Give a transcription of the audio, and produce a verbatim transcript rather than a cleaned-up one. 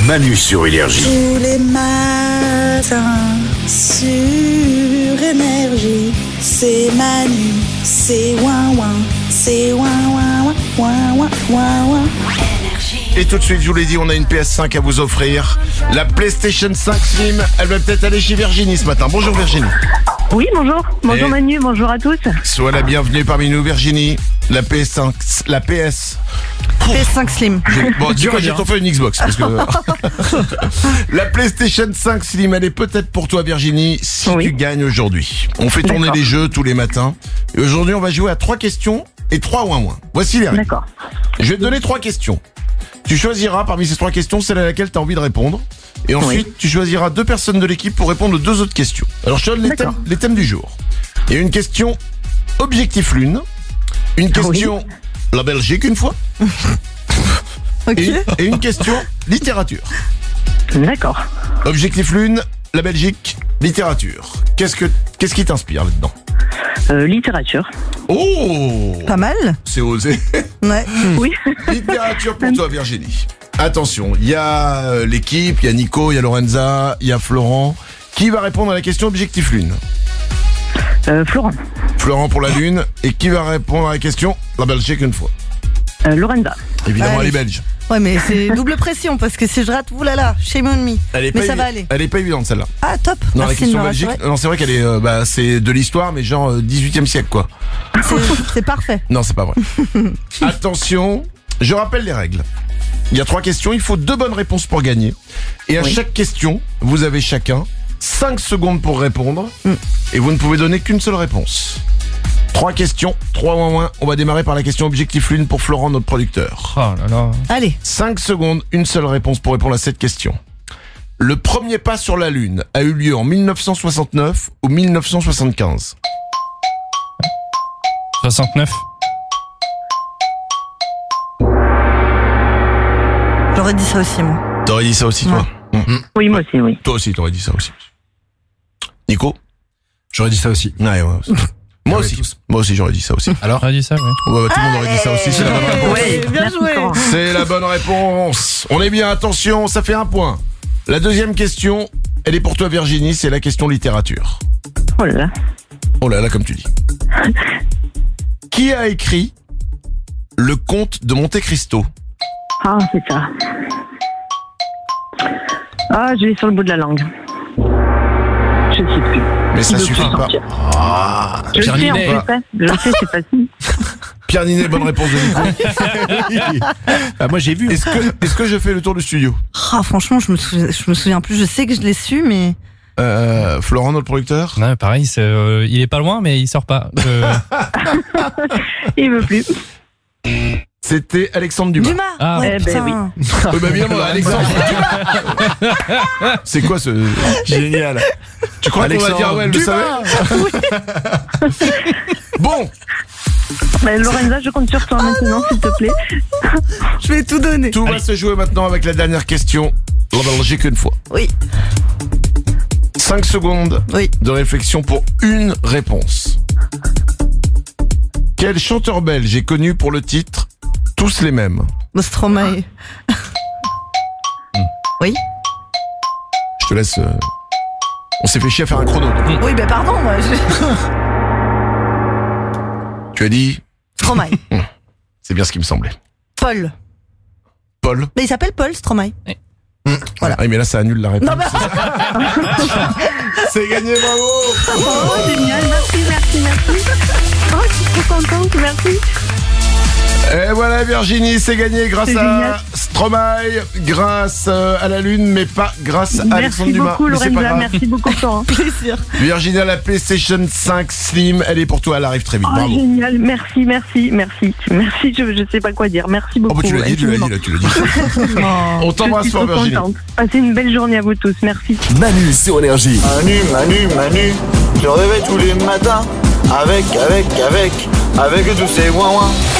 Manu sur Énergie. Tous les matins sur Énergie, c'est Manu, c'est ouin ouin, c'est ouin ouin ouin ouin ouin ouin. Et tout de suite, je vous l'ai dit, on a une P S cinq à vous offrir. La PlayStation cinq Slim, elle va peut-être aller chez Virginie ce matin. Bonjour Virginie. Oui, bonjour. Bonjour Et- Manu, bonjour à tous. Sois la bienvenue parmi nous Virginie. La P S cinq, la P S. P S cinq Slim. J'ai- Bon, dis quoi, j'ai t'en fait une Xbox. Parce que... La PlayStation cinq Slim, elle est peut-être pour toi Virginie, si Oui. tu gagnes aujourd'hui. On fait tourner D'accord. les jeux tous les matins. Et aujourd'hui, on va jouer à trois questions et trois ouin ouin. Voici les règles. D'accord. Je vais te donner trois questions. Tu choisiras parmi ces trois questions celle à laquelle tu as envie de répondre. Et ensuite, tu choisiras deux personnes de l'équipe pour répondre aux deux autres questions. Alors, je te donne les D'accord. thèmes, les thèmes du jour. Il y a une question objectif lune. Une question la Belgique une fois. Ok. Et, et une question littérature. D'accord. Objectif lune, la Belgique, littérature. Qu'est-ce que qu'est-ce qui t'inspire là-dedans? Euh, littérature. Oh, Pas mal. c'est osé. Ouais. Oui. Littérature pour toi, Virginie. Attention, il y a euh, l'équipe, il y a Nico, il y a Lorenza, il y a Florent. Qui va répondre à la question objectif lune? Euh, Florent. Florent pour la lune. Et qui va répondre à la question la Belgique une fois? Euh, Lorenza. Évidemment, Allez. elle est belge. Ouais, mais c'est double pression parce que si je rate, oulala, shame on me. Elle est Mais pas ça évi- va aller. Elle est pas évidente celle-là. Ah, top. Non, la Merci de question me belgique. rassurer. Non, c'est vrai qu'elle est, euh, bah, c'est de l'histoire, mais genre euh, dix-huitième siècle, quoi. C'est- C'est parfait. Non, c'est pas vrai. Attention, je rappelle les règles. Il y a trois questions, il faut deux bonnes réponses pour gagner. Et à Oui. chaque question, vous avez chacun cinq secondes pour répondre. Et vous ne pouvez donner qu'une seule réponse. Trois questions, trois ouin ouin. On va démarrer par la question objectif lune pour Florent, notre producteur. Oh là là. Allez. cinq secondes, une seule réponse pour répondre à cette question. Le premier pas sur la Lune a eu lieu en mille neuf cent soixante-neuf ou mille neuf cent soixante-quinze? soixante-neuf. J'aurais dit ça aussi, moi. T'aurais dit ça aussi, toi? Mhm. Oui, moi aussi, oui. Toi aussi, t'aurais dit ça aussi. Nico? J'aurais dit ça aussi. Ouais, ouais. Moi Ouais, aussi. tous. Moi aussi, j'aurais dit ça aussi. Alors J'aurais dit ça, oui. Ouais, bah, tout le monde aurait dit ça aussi, c'est la bonne réponse. Oui, bien merci, joué. Florent. C'est la bonne réponse. On est bien, attention, ça fait un point. La deuxième question, elle est pour toi Virginie, c'est la question littérature. Oh là là. Oh là là, comme tu dis. Qui a écrit Le Comte de Monte Cristo? Ah, c'est ça. Ah, je l'ai sur le bout de la langue. Je sais plus. Mais ça Il veut suffit plus pas. sortir. Ah, Je Pierre le sais, en Ninet. plus, hein. Je le sais, c'est facile. Pierre Ninet, bonne réponse de Nico. Bah moi j'ai vu. Est-ce que, est-ce que je fais le tour du studio? Ah, franchement, je me, souviens, je me souviens plus. Je sais que je l'ai su, mais. euh, Florent, notre producteur? Non, pareil, c'est, euh, il est pas loin, mais il sort pas. Euh, Il veut plus. C'était Alexandre Dumas. Dumas. Ah. Ouais, Eh ben putain. Euh, bah, évidemment, Alexandre Dumas. C'est quoi ce... Génial. Tu crois qu'on va dire, ouais, elle le savait? Bon, Mais Lorenza, je compte sur toi maintenant, s'il te plaît. Je vais tout donner. tout va se jouer maintenant avec la dernière question. La Belgique une fois. Oui. cinq secondes Oui. de réflexion pour une réponse. Quel chanteur belge est connu pour le titre Tous les mêmes? Le Stromae. Oui. Je te laisse... euh, On s'est fait chier à faire un chrono. donc. Oui, ben pardon, moi. Je... Tu as dit... Stromae. C'est bien ce qui me semblait. Paul. Paul. Mais il s'appelle Paul Stromae. Voilà. Ah oui, mais là, ça annule la réponse. Non, mais- C'est gagné, bravo. Oh, génial, merci, merci, merci. Oh, je suis trop contente, merci. Et voilà Virginie, c'est gagné grâce C'est à génial. Stromae, grâce euh, à la Lune, mais pas grâce à Alexandre Merci Dumas. beaucoup, Mais c'est pas Lorenza, grave. merci beaucoup, Florent. Plaisir. Virginie a la PlayStation cinq Slim, elle est pour toi, elle arrive très vite. Oh, Bravo. génial, merci, merci, merci. Merci, je, je sais pas quoi dire. Merci Oh beaucoup. bah tu l'as dit, tu l'as dit, infiniment. là, tu l'as dit. On Je t'embrasse suis fort trop Virginie. contente. Passez une belle journée à vous tous, merci. Manu sur Énergie. Manu, Manu, Manu, je rêvais tous les matins avec, avec, avec, avec tous ces ouin ouin.